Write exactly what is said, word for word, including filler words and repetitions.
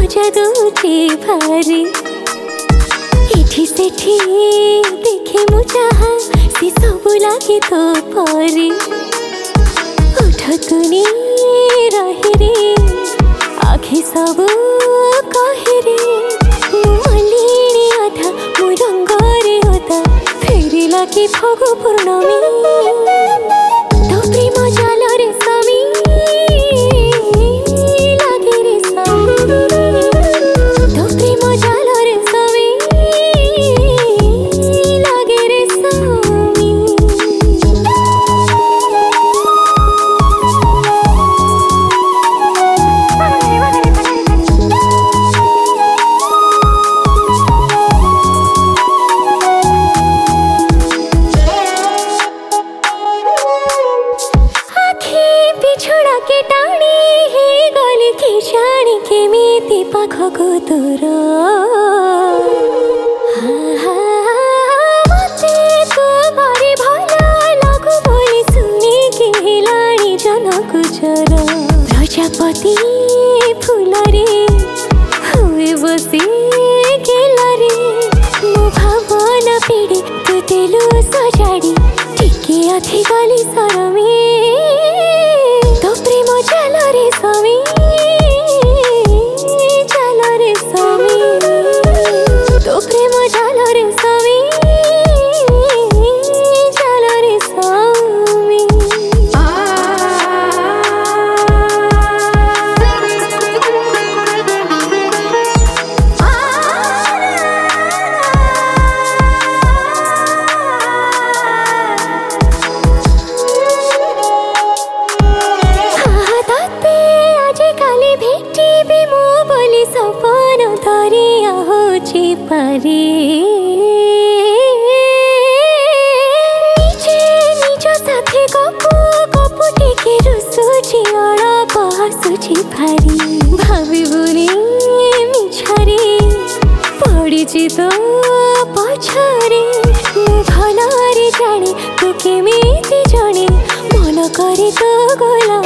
मजा दूचे भारी इठी सेठी देखे मु चाहा से सब लागे तो परी उठतुनी रही रे आखि सब कहे रे मलिनी आधा मु रंगरे होता फेरी लागे फगु पूर्णमी तो प्रेम जाल रे स्वामी लागे रे स्वामी तो प्रेम जाल रे स्वामी लागे रे स्वामी छोड़ा के टाणी हे गली के जाने के मीति पाखको तोर मते तो भारी भला लागु बोली सुनी के हेलाणी जनकु चर प्रजापति फूल रे हुए बसी गेला रे मो भावना पीड़ी तू तेलु सजाड़ी टिके आखि गली सरमी प्रेम जाल रे स्वामी जाल रे स्वामी तो प्रेम जाल रे स्वामी जाल रे स्वामी सपन धरिया होची पारी निजे निज साथे गपु गपु टिके रुसुची अळप हसुची भारी भावी बुनी मिछारी पड़िची तो पछारी मु भलरे जाने तू केमिति जणे मन करे तो गोला